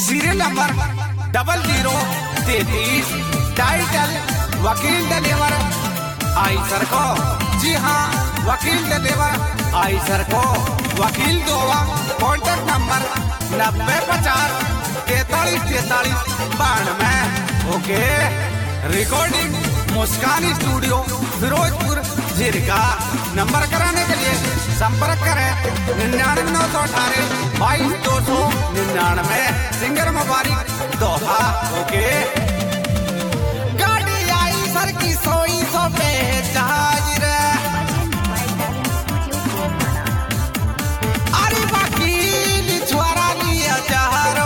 Serial number 0033, title वकील deliver आई sir को। जी हाँ, वकील डिलीवर आई सर को। वकील Goa, contact number 9050434392। Okay. Recording Muskan studio, Firozpur जिरगा। नंबर कराने के लिए संपर्क करें 9998222299। सिंगर मुबारक दोहा। ओके। गाड़ी आई सर की सोई सो पे हाजिर। अरे वकील छुआरा लिया चारो।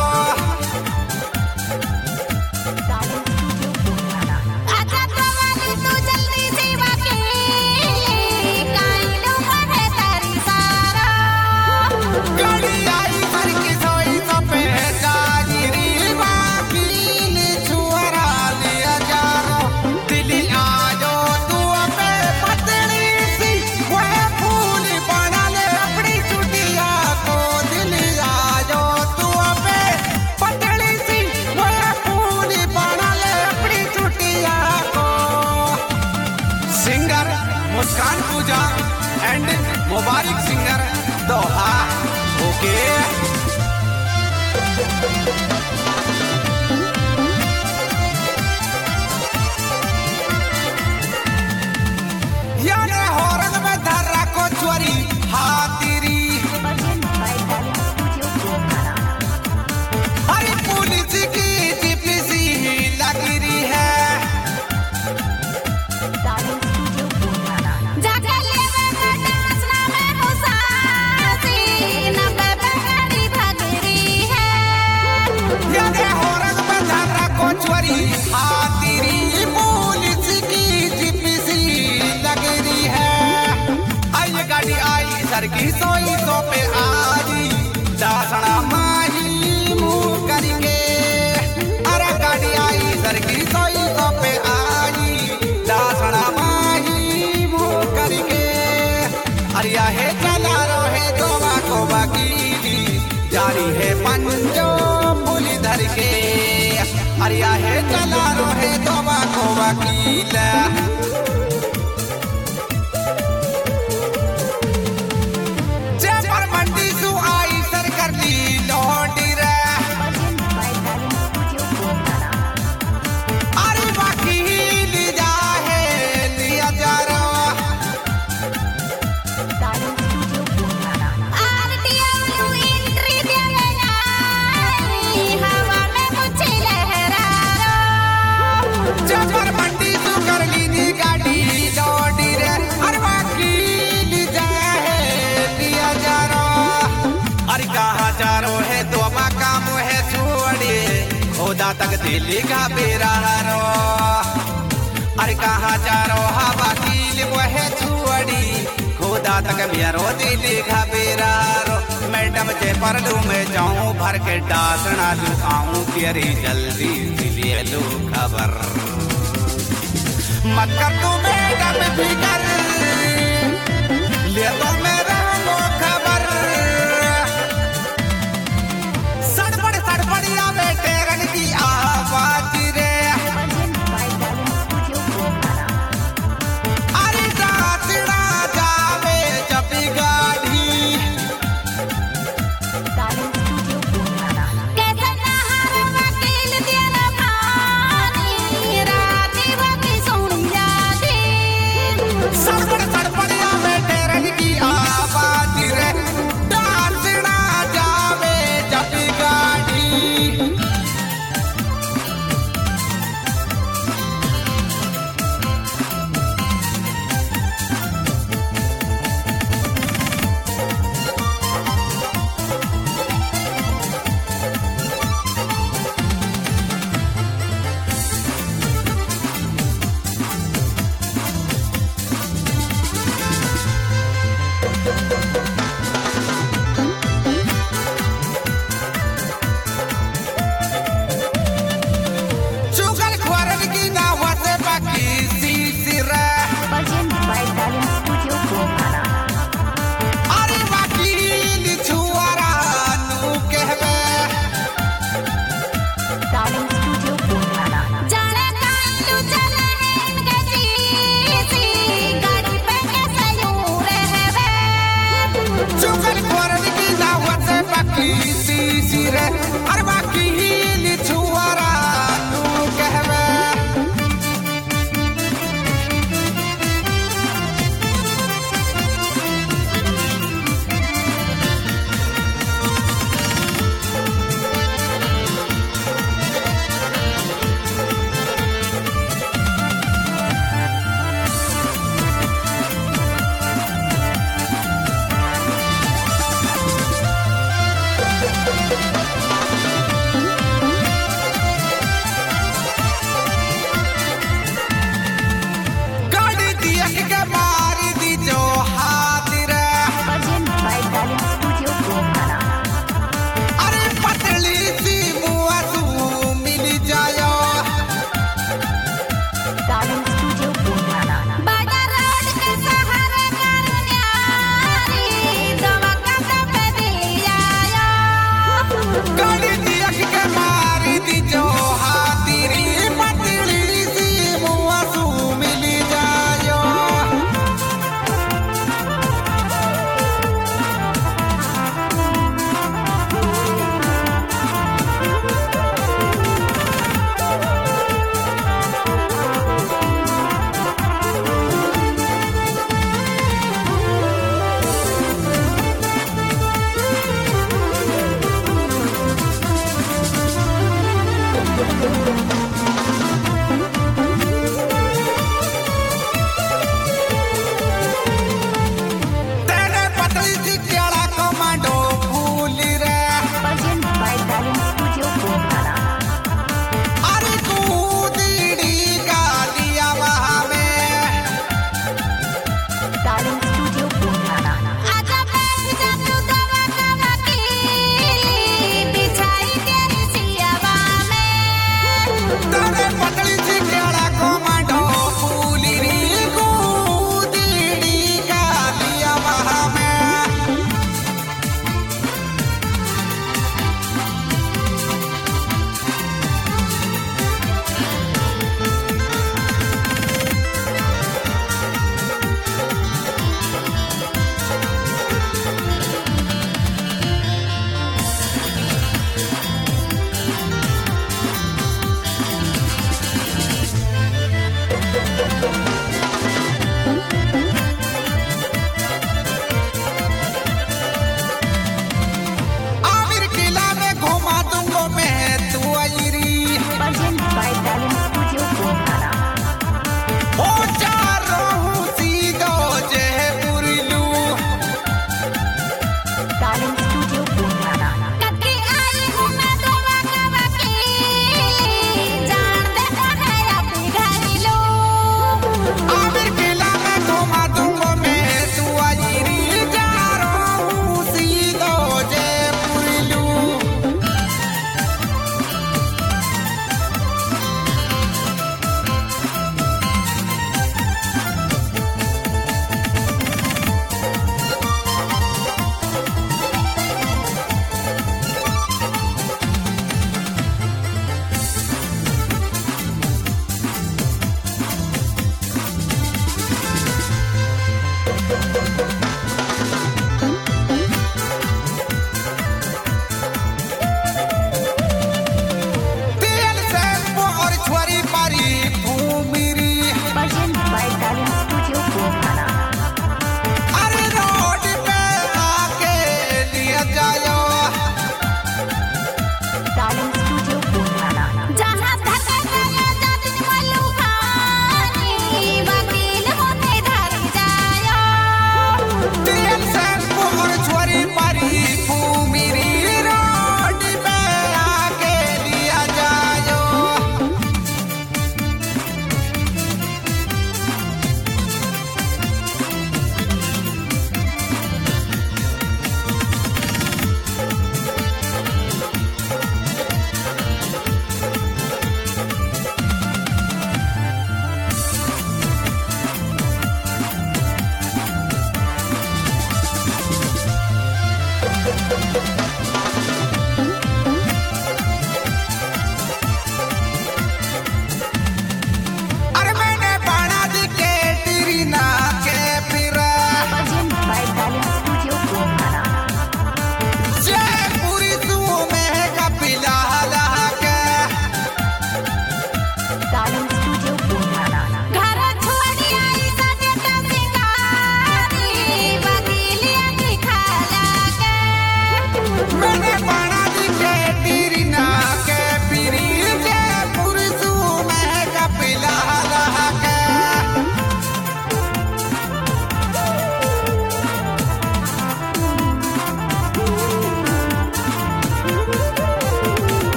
मुस्कान पूजा एंड मुबारक सिंगर दोहा। ओके। याने हॉर्न में धर्रा को चोरी हाथीरी। अरे पुलिस की जीपीसी लगी रही है। हाथीरी पुलिस की जीपीसी लगी रही है। आई गाड़ी आई सर की सोई सो पे आई दासना माही मुँह करके। अरे गाड़ी आई सर की सोई सो पे आई दासना माही मुँह करके। अरे है चला रहे गोवा को वकीली, जारी है पंजो पुली धर के। अरिया है चला रहे गोवा को वकील। जेपर मंडी सु आई सर कर ली लौटी रे। अरे वकील जाहे लिया जा रहा। जेपर मंडी सु कर ली गाड़ी लौटी रे। अरे वकील जाहे लिया जा रहा। अरे कहाँ जा रो है तो काम है छोड़े खुदा तक दिल्ली का बेरा रो। अरे कहाँ जा रो हा वकील वो है छोड़ी खुदा तक मेरो दिल्ली का बेरा रो। मैडम जे पर लू मैं जाऊँ भर के डासना लू आऊँ तेरी जल्दी दिलिए लो खबर। मत कर तू मैडम फिकर ले तो मेरा लो खबर। सड़पड़िया बेटे रन की आवाज रे। अरे जाचड़ा जावे जब गाड़ी। सड़पड़िया बेटे रन की सिरे अरे बाकी ही छुआरा तू कहवे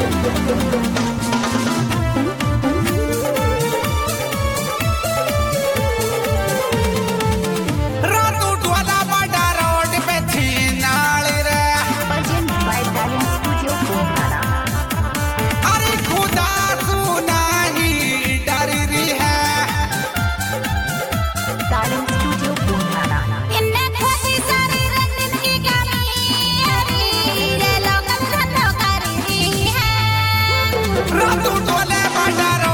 रातू टोले बड़ा